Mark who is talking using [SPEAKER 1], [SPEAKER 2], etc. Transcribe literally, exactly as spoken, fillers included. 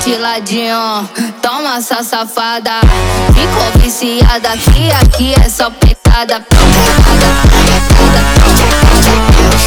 [SPEAKER 1] de ladinho, toma essa safada. Ficou viciada, que aqui é só pecada. Pecada, pecada, pecada.